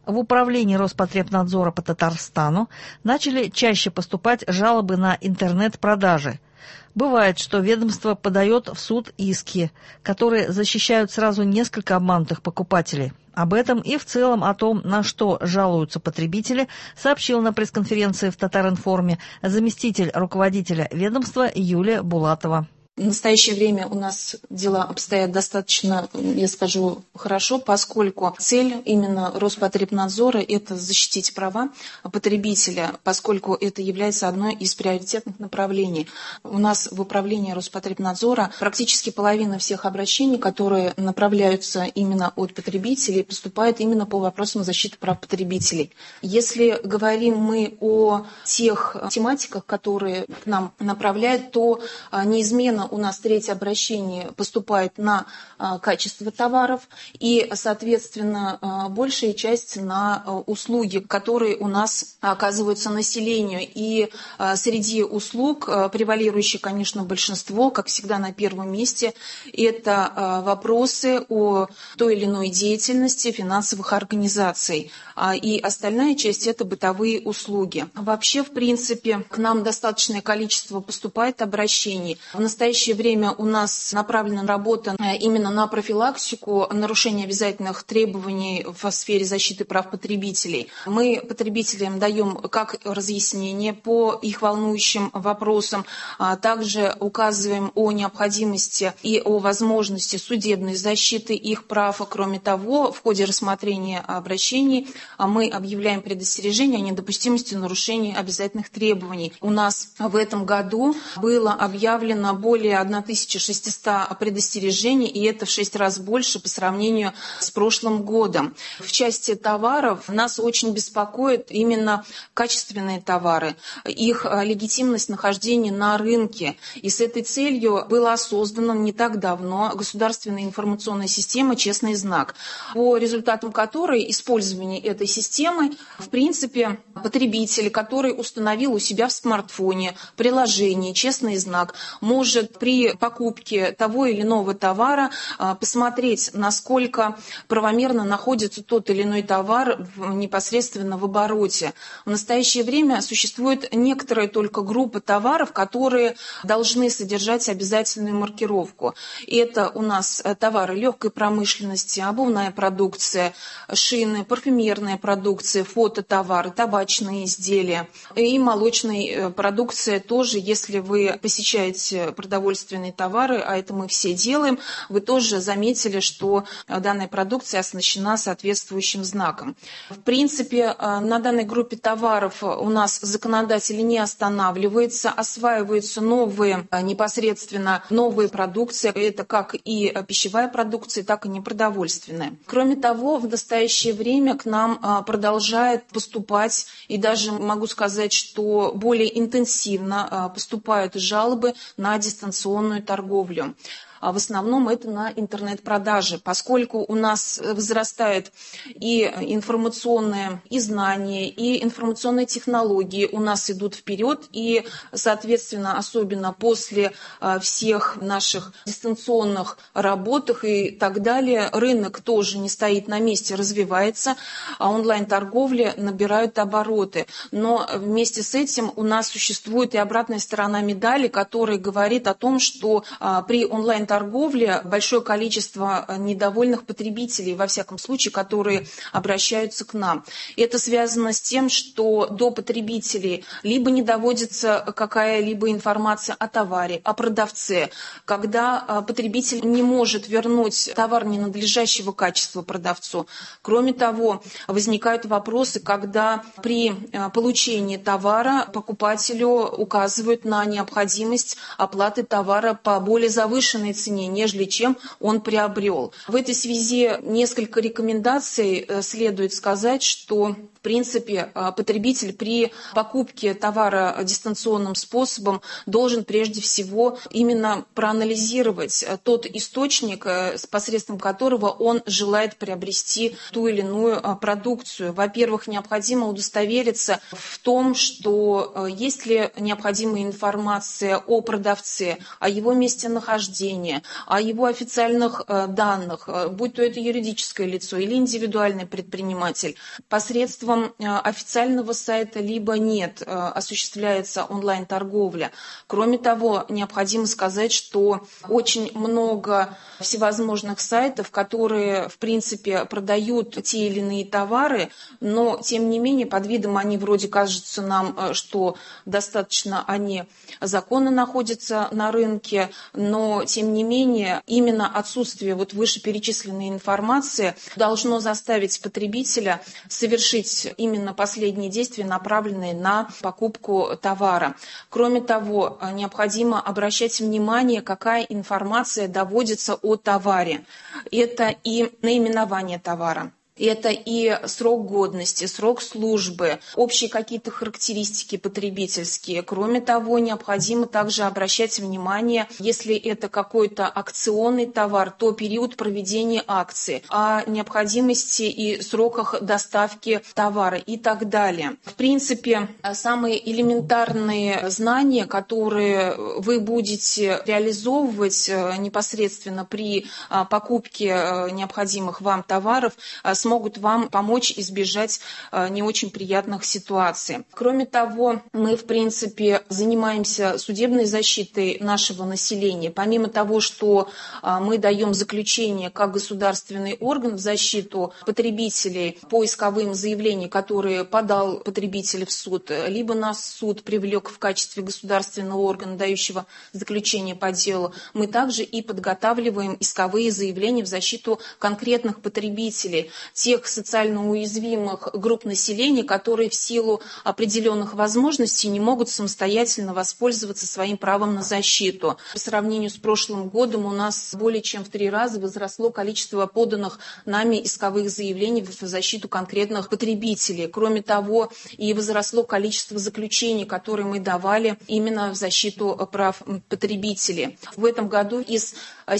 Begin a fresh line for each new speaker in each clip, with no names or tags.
В управлении Роспотребнадзора по Татарстану начали чаще поступать жалобы на интернет-продажи. Бывает, что ведомство подает в суд иски, которые защищают сразу несколько обманутых покупателей. Об этом и в целом о том, на что жалуются потребители, сообщил на пресс-конференции в Татаринформе заместитель руководителя ведомства Юлия Булатова.
В настоящее время у нас дела обстоят достаточно, я скажу, хорошо, поскольку цель именно Роспотребнадзора – это защитить права потребителя, поскольку это является одной из приоритетных направлений. У нас в управлении Роспотребнадзора практически половина всех обращений, которые направляются именно от потребителей, поступают именно по вопросам защиты прав потребителей. Если говорим мы о тех тематиках, которые к нам направляют, то неизменно у нас третье обращение поступает на качество товаров и, соответственно, большая часть на услуги, которые у нас оказываются населению. И среди услуг превалирующее, конечно, большинство, как всегда, на первом месте, это вопросы о той или иной деятельности финансовых организаций. И остальная часть – это бытовые услуги. Вообще, в принципе, к нам достаточное количество поступает обращений. В настоящее время у нас направлена работа именно на профилактику нарушения обязательных требований в сфере защиты прав потребителей. Мы потребителям даем как разъяснение по их волнующим вопросам, также указываем о необходимости и о возможности судебной защиты их прав. Кроме того, в ходе рассмотрения обращений мы объявляем предостережение о недопустимости нарушения обязательных требований. У нас в этом году было объявлено более 1600 предостережений, и это в 6 раз больше по сравнению с прошлым годом. В части товаров нас очень беспокоит именно качественные товары, их легитимность нахождения на рынке. И с этой целью была создана не так давно государственная информационная система «Честный знак», по результатам которой использование этой системы, в принципе, потребитель, который установил у себя в смартфоне приложение «Честный знак», может при покупке того или иного товара посмотреть, насколько правомерно находится тот или иной товар непосредственно в обороте. В настоящее время существует некоторая только группа товаров, которые должны содержать обязательную маркировку. И это у нас товары легкой промышленности, обувная продукция, шины, парфюмерная продукция, фототовары, табачные изделия и молочная продукция тоже. Если вы посещаете продовольственные товары, а это мы все делаем, вы тоже заметили, что данная продукция оснащена соответствующим знаком. В принципе, на данной группе товаров у нас законодатели не останавливаются, осваиваются новые, непосредственно новые продукции. Это как и пищевая продукция, так и непродовольственная. Кроме того, в настоящее время к нам продолжает поступать, и даже могу сказать, что более интенсивно поступают жалобы на дистанционную торговлю. В основном это на интернет-продажи, поскольку у нас возрастает и информационное, и знания, и информационные технологии у нас идут вперед, и, соответственно, особенно после всех наших дистанционных работах и так далее, рынок тоже не стоит на месте, развивается, а онлайн-торговля набирает обороты. Но вместе с этим у нас существует и обратная сторона медали, которая говорит о том, что при онлайн-торговле большое количество недовольных потребителей, во всяком случае, которые обращаются к нам. И это связано с тем, что до потребителей либо не доводится какая-либо информация о товаре, о продавце, когда потребитель не может вернуть товар ненадлежащего качества продавцу. Кроме того, возникают вопросы, когда при получении товара покупателю указывают на необходимость оплаты товара по более завышенной цене, нежели чем он приобрел. В этой связи несколько рекомендаций следует сказать, что в принципе, потребитель при покупке товара дистанционным способом должен прежде всего именно проанализировать тот источник, с посредством которого он желает приобрести ту или иную продукцию. Во-первых, необходимо удостовериться в том, что есть ли необходимая информация о продавце, о его месте нахождения, о его официальных данных, будь то это юридическое лицо или индивидуальный предприниматель. Посредством официального сайта либо нет осуществляется онлайн-торговля. Кроме того, необходимо сказать, что очень много всевозможных сайтов, которые, в принципе, продают те или иные товары, но, тем не менее, под видом они вроде кажется нам, что достаточно они законно находятся на рынке, но, тем не менее, именно отсутствие вот вышеперечисленной информации должно заставить потребителя совершить именно последние действия, направленные на покупку товара. Кроме того, необходимо обращать внимание, какая информация доводится о товаре. Это и наименование товара. Это и срок годности, срок службы, общие какие-то характеристики потребительские. Кроме того, необходимо также обращать внимание, если это какой-то акционный товар, то период проведения акции, о необходимости и сроках доставки товара и так далее. В принципе, самые элементарные знания, которые вы будете реализовывать непосредственно при покупке необходимых вам товаров, смогут вам помочь избежать не очень приятных ситуаций. Кроме того, мы, в принципе, занимаемся судебной защитой нашего населения. Помимо того, что мы даем заключение как государственный орган в защиту потребителей по исковым заявлениям, которые подал потребитель в суд, либо нас суд привлек в качестве государственного органа, дающего заключение по делу, мы также и подготавливаем исковые заявления в защиту конкретных потребителей, тех социально уязвимых групп населения, которые в силу определенных возможностей не могут самостоятельно воспользоваться своим правом на защиту. По сравнению с прошлым годом у нас более чем в 3 раза возросло количество поданных нами исковых заявлений в защиту конкретных потребителей. Кроме того, и возросло количество заключений, которые мы давали именно в защиту прав потребителей. В этом году из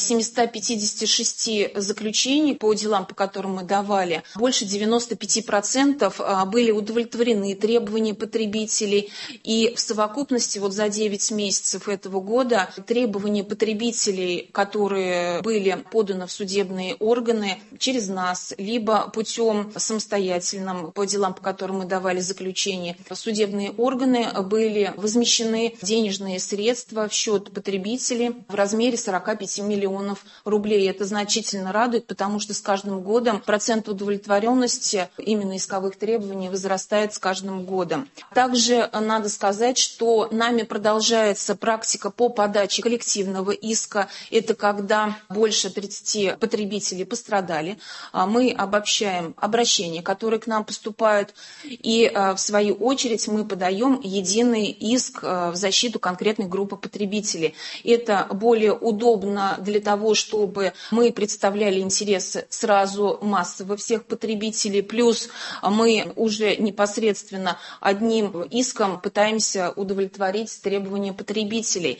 756 заключений по делам, по которым мы давали, больше 95% были удовлетворены требования потребителей. И в совокупности вот за 9 месяцев этого года требования потребителей, которые были поданы в судебные органы через нас, либо путем самостоятельным по делам, по которым мы давали заключение, судебные органы были возмещены денежные средства в счет потребителей в размере 45 миллионов рублей. Это значительно радует, потому что с каждым годом процент удовлетворенности именно исковых требований возрастает с каждым годом. Также надо сказать, что нами продолжается практика по подаче коллективного иска. Это когда больше 30 потребителей пострадали. Мы обобщаем обращения, которые к нам поступают, и в свою очередь мы подаем единый иск в защиту конкретной группы потребителей. Это более удобно для того, чтобы мы представляли интересы сразу массово всех потребителей, плюс мы уже непосредственно одним иском пытаемся удовлетворить требования потребителей.